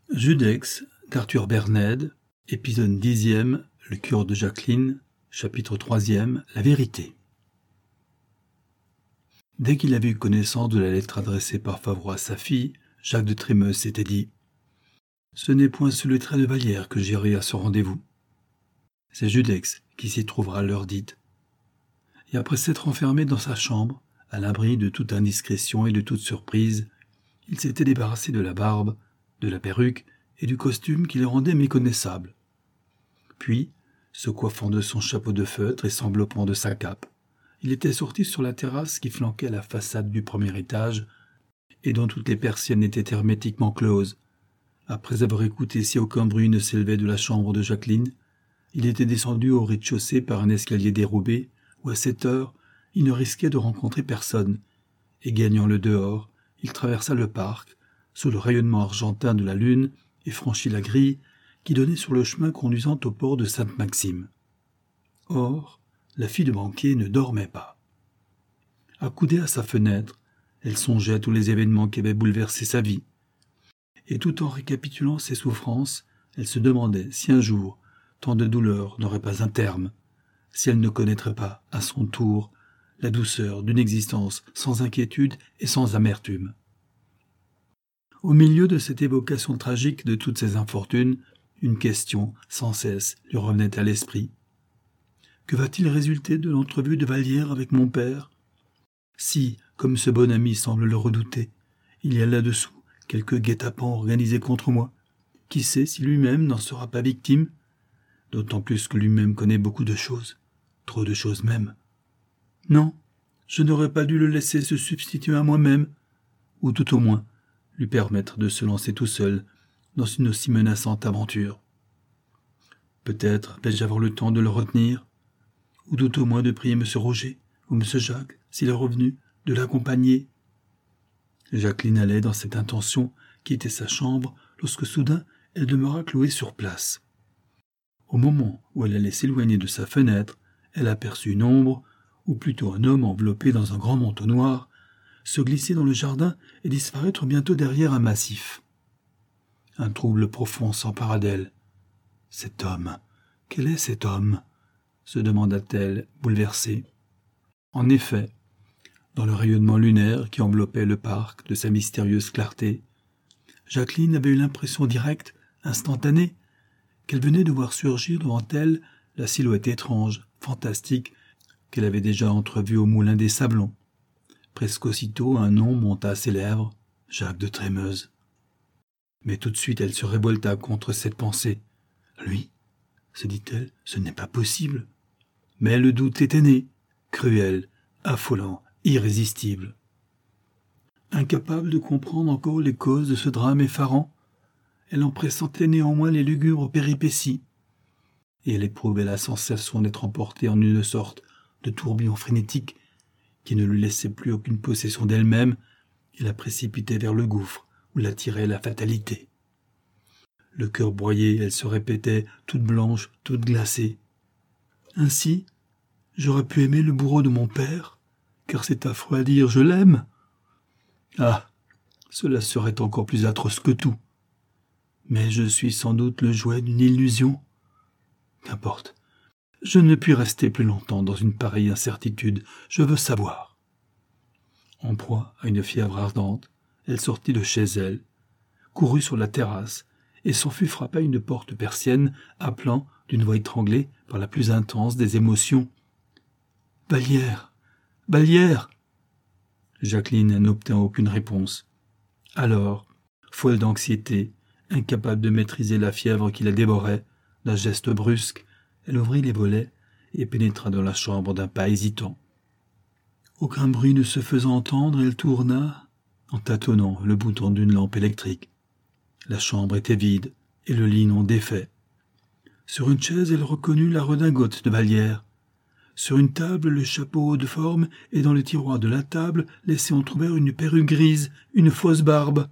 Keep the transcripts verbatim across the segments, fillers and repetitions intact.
Judex d'Arthur Bernède, épisode dixième, le cœur de Jacqueline, chapitre troisième, la vérité. Dès qu'il avait eu connaissance de la lettre adressée par Favreau à sa fille, Jacques de Trémeuse s'était dit « Ce n'est point sous le trait de Vallière que j'irai à ce rendez-vous. C'est Judex qui s'y trouvera à l'heure dite. » Et après s'être enfermé dans sa chambre, à l'abri de toute indiscrétion et de toute surprise, il s'était débarrassé de la barbe, de la perruque et du costume qui les rendait méconnaissables. Puis, se coiffant de son chapeau de feutre et s'enveloppant de sa cape, il était sorti sur la terrasse qui flanquait la façade du premier étage et dont toutes les persiennes étaient hermétiquement closes. Après avoir écouté si aucun bruit ne s'élevait de la chambre de Jacqueline, il était descendu au rez-de-chaussée par un escalier dérobé où, à cette heure, il ne risquait de rencontrer personne, et gagnant le dehors, il traversa le parc, sous le rayonnement argentin de la lune, et franchit la grille qui donnait sur le chemin conduisant au port de Sainte-Maxime. Or, la fille de banquier ne dormait pas. Accoudée à sa fenêtre, elle songeait à tous les événements qui avaient bouleversé sa vie. Et tout en récapitulant ses souffrances, elle se demandait si un jour, tant de douleurs n'auraient pas un terme, si elle ne connaîtrait pas, à son tour, la douceur d'une existence sans inquiétude et sans amertume. Au milieu de cette évocation tragique de toutes ces infortunes, une question, sans cesse, lui revenait à l'esprit. Que va-t-il résulter de l'entrevue de Vallière avec mon père ? Si, comme ce bon ami semble le redouter, il y a là-dessous quelque guet-apens organisé contre moi, qui sait si lui-même n'en sera pas victime ? D'autant plus que lui-même connaît beaucoup de choses, trop de choses même. Non, je n'aurais pas dû le laisser se substituer à moi-même, ou tout au moins lui permettre de se lancer tout seul dans une aussi menaçante aventure. Peut-être vais-je avoir le temps de le retenir, ou tout au moins de prier M. Roger ou M. Jacques, s'il est revenu, de l'accompagner. Jacqueline allait dans cette intention quitter sa chambre lorsque soudain elle demeura clouée sur place. Au moment où elle allait s'éloigner de sa fenêtre, elle aperçut une ombre, ou plutôt un homme enveloppé dans un grand manteau noir, se glisser dans le jardin et disparaître bientôt derrière un massif. Un trouble profond s'empara d'elle. Cet homme, quel est cet homme ? Se demanda-t-elle, bouleversée. En effet, dans le rayonnement lunaire qui enveloppait le parc de sa mystérieuse clarté, Jacqueline avait eu l'impression directe, instantanée, qu'elle venait de voir surgir devant elle la silhouette étrange, fantastique, qu'elle avait déjà entrevue au moulin des Sablons. Presque aussitôt, un nom monta à ses lèvres, Jacques de Trémeuse. Mais tout de suite, elle se révolta contre cette pensée. Lui, se dit-elle, ce n'est pas possible. Mais le doute était né, cruel, affolant, irrésistible. Incapable de comprendre encore les causes de ce drame effarant, elle en pressentait néanmoins les lugubres péripéties, et elle éprouvait la sensation d'être emportée en une sorte de tourbillon frénétique qui ne lui laissait plus aucune possession d'elle-même et la précipitait vers le gouffre où la tirait la fatalité. Le cœur broyé, elle se répétait, toute blanche, toute glacée. Ainsi, j'aurais pu aimer le bourreau de mon père, car c'est affreux à dire, je l'aime. Ah, cela serait encore plus atroce que tout. Mais je suis sans doute le jouet d'une illusion. Qu'importe. Je ne puis rester plus longtemps dans une pareille incertitude. Je veux savoir. En proie à une fièvre ardente, elle sortit de chez elle, courut sur la terrasse et s'en fut frapper à une porte persienne, appelant, d'une voix étranglée par la plus intense des émotions, « Vallière! Vallière !» Jacqueline n'obtint aucune réponse. Alors, folle d'anxiété, incapable de maîtriser la fièvre qui la dévorait, d'un geste brusque, elle ouvrit les volets et pénétra dans la chambre d'un pas hésitant. Aucun bruit ne se faisant entendre, elle tourna, en tâtonnant, le bouton d'une lampe électrique. La chambre était vide et le lit non défait. Sur une chaise, elle reconnut la redingote de Vallière. Sur une table, le chapeau haut de forme et dans le tiroir de la table, laissait entrouvert une perruque grise, une fausse barbe.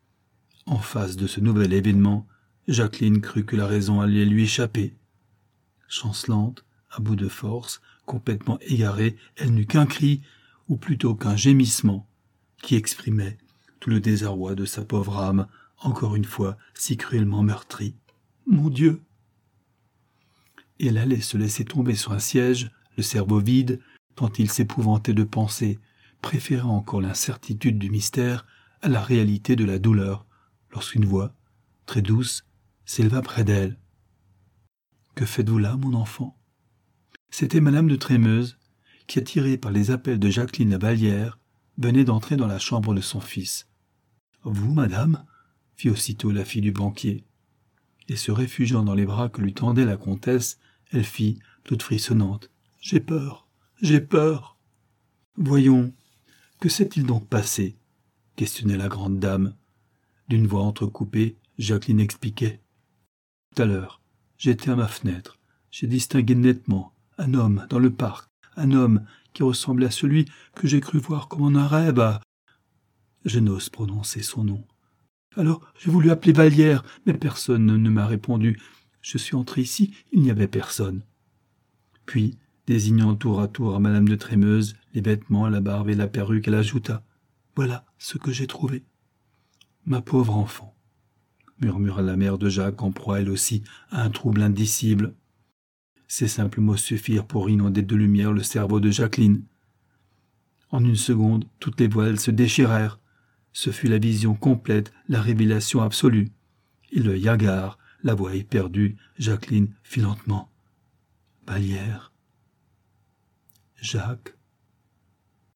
En face de ce nouvel événement, Jacqueline crut que la raison allait lui échapper. Chancelante, à bout de force, complètement égarée, elle n'eut qu'un cri, ou plutôt qu'un gémissement, qui exprimait tout le désarroi de sa pauvre âme encore une fois si cruellement meurtrie. Mon Dieu! Et elle allait se laisser tomber sur un siège, le cerveau vide, tant il s'épouvantait de penser, préférant encore l'incertitude du mystère à la réalité de la douleur, lorsqu'une voix, très douce, s'éleva près d'elle. « Que faites-vous là, mon enfant ?» C'était madame de Trémeuse, qui, attirée par les appels de Jacqueline Lavallière, venait d'entrer dans la chambre de son fils. « Vous, madame ?» fit aussitôt la fille du banquier. Et se réfugiant dans les bras que lui tendait la comtesse, elle fit, toute frissonnante, « J'ai peur, j'ai peur !»« Voyons, que s'est-il donc passé ?» questionnait la grande dame. D'une voix entrecoupée, Jacqueline expliquait. « Tout à l'heure, j'étais à ma fenêtre. J'ai distingué nettement un homme dans le parc, un homme qui ressemblait à celui que j'ai cru voir comme en un rêve à... Je n'ose prononcer son nom. Alors j'ai voulu appeler Vallière, mais personne ne m'a répondu. Je suis entré ici, il n'y avait personne. » Puis, désignant tour à tour à madame de Trémeuse les vêtements, la barbe et la perruque, elle ajouta. « Voilà ce que j'ai trouvé. »« Ma pauvre enfant !» murmura la mère de Jacques en proie elle aussi à un trouble indicible. Ces simples mots suffirent pour inonder de lumière le cerveau de Jacqueline. En une seconde, toutes les voiles se déchirèrent. Ce fut la vision complète, la révélation absolue. Et l'œil hagard, la voix éperdue, Jacqueline fit lentement. « Vallière. Jacques. Judex. »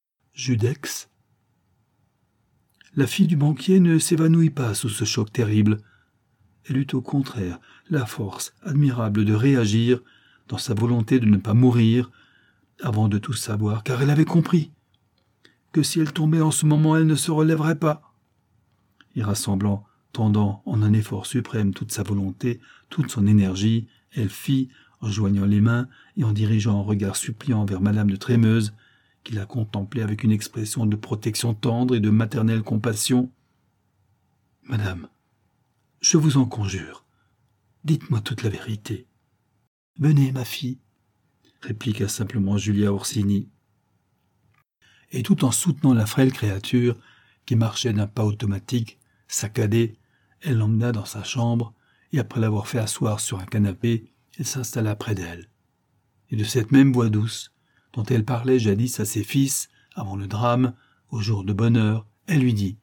La fille du banquier ne s'évanouit pas sous ce choc terrible. Elle eut au contraire la force admirable de réagir dans sa volonté de ne pas mourir avant de tout savoir, car elle avait compris que si elle tombait en ce moment, elle ne se relèverait pas. Et rassemblant, tendant en un effort suprême toute sa volonté, toute son énergie, elle fit, en joignant les mains et en dirigeant un regard suppliant vers madame de Trémeuse, qui la contemplait avec une expression de protection tendre et de maternelle compassion. « Madame, je vous en conjure, dites-moi toute la vérité. »« Venez, ma fille, » répliqua simplement Julia Orsini. Et tout en soutenant la frêle créature, qui marchait d'un pas automatique, saccadée, elle l'emmena dans sa chambre, et après l'avoir fait asseoir sur un canapé, elle s'installa près d'elle. Et de cette même voix douce, dont elle parlait jadis à ses fils, avant le drame, au jour de bonheur, elle lui dit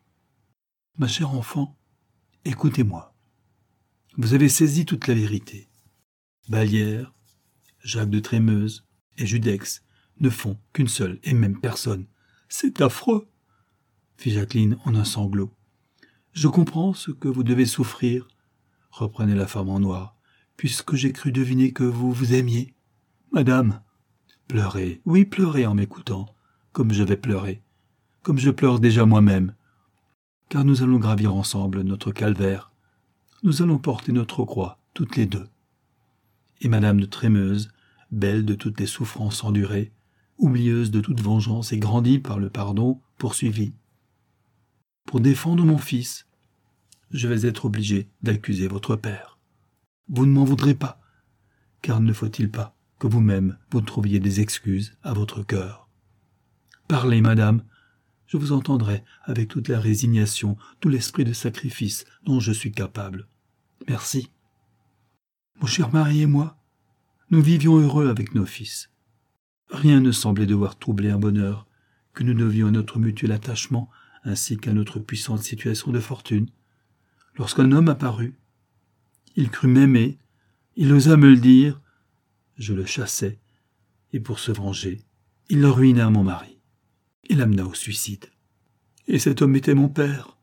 « Ma chère enfant, écoutez-moi. Vous avez saisi toute la vérité. Vallière, Jacques de Trémeuse et Judex ne font qu'une seule et même personne. C'est affreux, fit Jacqueline en un sanglot. Je comprends ce que vous devez souffrir, reprenait la femme en noir, puisque j'ai cru deviner que vous vous aimiez. Madame, pleurez, oui, pleurez en m'écoutant, comme je vais pleurer, comme je pleure déjà moi-même, car nous allons gravir ensemble notre calvaire. Nous allons porter notre croix, toutes les deux. Et madame de Trémeuse, belle de toutes les souffrances endurées, oublieuse de toute vengeance et grandie par le pardon, poursuivit. Pour défendre mon fils, je vais être obligée d'accuser votre père. Vous ne m'en voudrez pas, car ne faut-il pas que vous-même vous trouviez des excuses à votre cœur. Parlez, madame, je vous entendrai avec toute la résignation, tout l'esprit de sacrifice dont je suis capable. Merci. Mon cher mari et moi, nous vivions heureux avec nos fils. Rien ne semblait devoir troubler un bonheur que nous devions à notre mutuel attachement ainsi qu'à notre puissante situation de fortune. Lorsqu'un homme apparut, il crut m'aimer, il osa me le dire, je le chassai, et pour se venger, il le ruina mon mari, et l'amena au suicide. Et cet homme était mon père,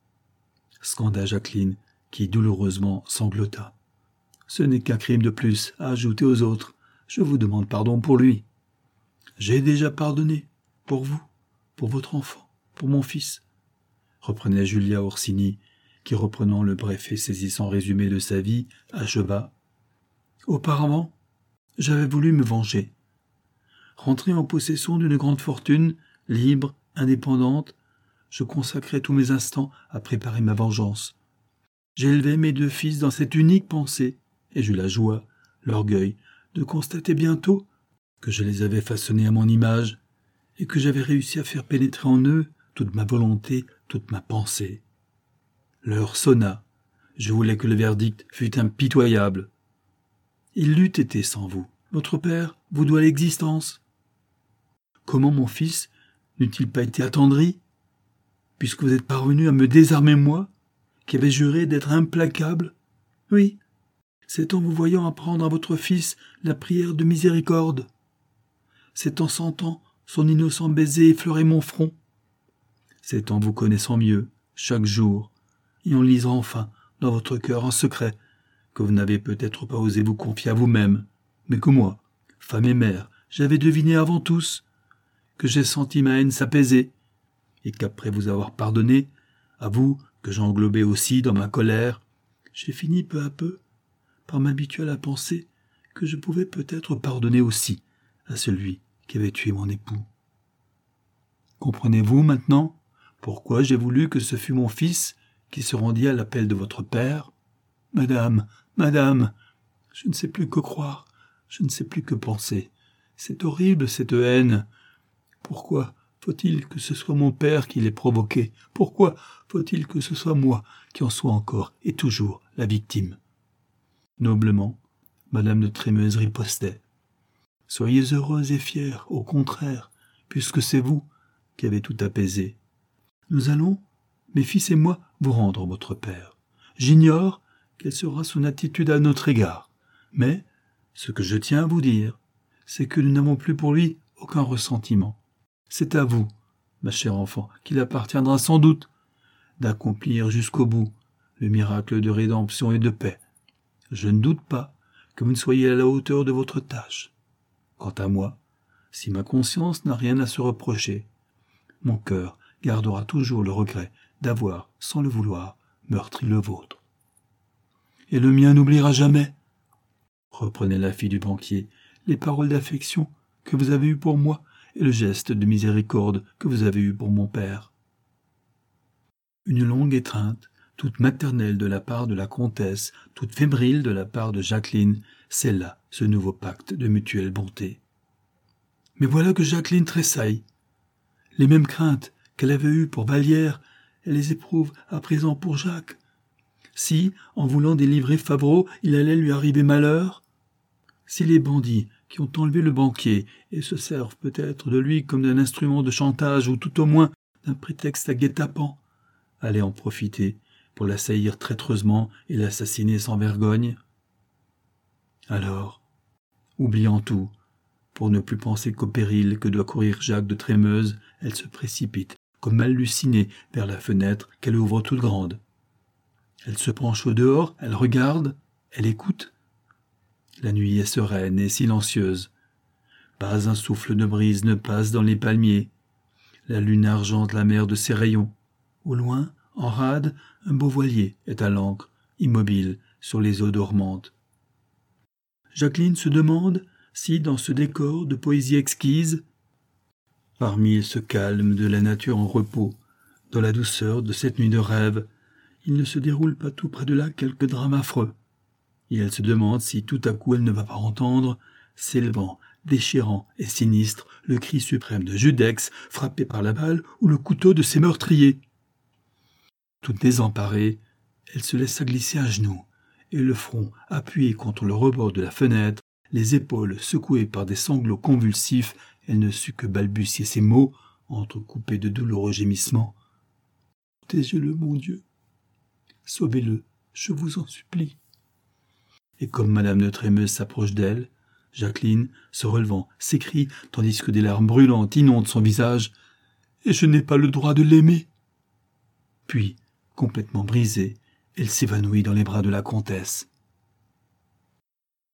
scanda Jacqueline, qui douloureusement sanglota. Ce n'est qu'un crime de plus à ajouter aux autres. Je vous demande pardon pour lui. J'ai déjà pardonné, pour vous, pour votre enfant, pour mon fils, reprenait Julia Orsini, qui, reprenant le bref et saisissant résumé de sa vie, acheva. Auparavant, j'avais voulu me venger. Rentré en possession d'une grande fortune, libre, indépendante, je consacrais tous mes instants à préparer ma vengeance. J'élevais mes deux fils dans cette unique pensée, et j'eus la joie, l'orgueil, de constater bientôt que je les avais façonnés à mon image, et que j'avais réussi à faire pénétrer en eux toute ma volonté, toute ma pensée. L'heure sonna. Je voulais que le verdict fût impitoyable. Il l'eût été sans vous. Votre père vous doit l'existence. Comment mon fils n'eût-il pas été attendri, puisque vous êtes parvenu à me désarmer moi, qui avais juré d'être implacable? Oui, c'est en vous voyant apprendre à votre fils la prière de miséricorde. C'est en sentant son innocent baiser effleurer mon front. C'est en vous connaissant mieux, chaque jour, et en lisant enfin dans votre cœur un secret que vous n'avez peut-être pas osé vous confier à vous-même, mais que moi, femme et mère, j'avais deviné avant tous, que j'ai senti ma haine s'apaiser, et qu'après vous avoir pardonné, à vous que j'englobais aussi dans ma colère, j'ai fini peu à peu par m'habituer à la pensée que je pouvais peut-être pardonner aussi à celui qui avait tué mon époux. Comprenez-vous maintenant pourquoi j'ai voulu que ce fût mon fils qui se rendit à l'appel de votre père? Madame, madame, je ne sais plus que croire, je ne sais plus que penser. C'est horrible, cette haine. Pourquoi faut-il que ce soit mon père qui l'ait provoquée? Pourquoi faut-il que ce soit moi qui en sois encore et toujours la victime? Noblement, madame de Trémeuse ripostait. Soyez heureuse et fière, au contraire, puisque c'est vous qui avez tout apaisé. Nous allons, mes fils et moi, vous rendre votre père. J'ignore quelle sera son attitude à notre égard, mais ce que je tiens à vous dire, c'est que nous n'avons plus pour lui aucun ressentiment. C'est à vous, ma chère enfant, qu'il appartiendra sans doute d'accomplir jusqu'au bout le miracle de rédemption et de paix. Je ne doute pas que vous ne soyez à la hauteur de votre tâche. Quant à moi, si ma conscience n'a rien à se reprocher, mon cœur gardera toujours le regret d'avoir, sans le vouloir, meurtri le vôtre. Et le mien n'oubliera jamais, reprenait la fille du banquier, les paroles d'affection que vous avez eues pour moi et le geste de miséricorde que vous avez eu pour mon père. Une longue étreinte, toute maternelle de la part de la comtesse, toute fébrile de la part de Jacqueline, scella ce nouveau pacte de mutuelle bonté. Mais voilà que Jacqueline tressaille. Les mêmes craintes qu'elle avait eues pour Vallière, elle les éprouve à présent pour Jacques. Si, en voulant délivrer Favreau, il allait lui arriver malheur, si les bandits qui ont enlevé le banquier et se servent peut-être de lui comme d'un instrument de chantage ou tout au moins d'un prétexte à guet-apens, allaient en profiter pour l'assaillir traîtreusement et l'assassiner sans vergogne. Alors, oubliant tout, pour ne plus penser qu'au péril que doit courir Jacques de Trémeuse, elle se précipite, comme hallucinée, vers la fenêtre qu'elle ouvre toute grande. Elle se penche au dehors, elle regarde, elle écoute. La nuit est sereine et silencieuse. Pas un souffle de brise ne passe dans les palmiers. La lune argente la mer de ses rayons. Au loin, en rade, un beau voilier est à l'ancre, immobile sur les eaux dormantes. Jacqueline se demande si, dans ce décor de poésie exquise, parmi ce calme de la nature en repos, dans la douceur de cette nuit de rêve, il ne se déroule pas tout près de là quelque drame affreux. Et elle se demande si tout à coup elle ne va pas entendre, s'élevant, déchirant et sinistre, le cri suprême de Judex, frappé par la balle ou le couteau de ses meurtriers. Toute désemparée, elle se laissa glisser à genoux, et le front appuyé contre le rebord de la fenêtre, les épaules secouées par des sanglots convulsifs, elle ne sut que balbutier ces mots, entrecoupés de douloureux gémissements. « Protégez-le, mon Dieu. Sauvez-le, je vous en supplie. » Et comme madame de Trémeuse s'approche d'elle, Jacqueline, se relevant, s'écrie, tandis que des larmes brûlantes inondent son visage, « Et je n'ai pas le droit de l'aimer !» Puis, complètement brisée, elle s'évanouit dans les bras de la comtesse.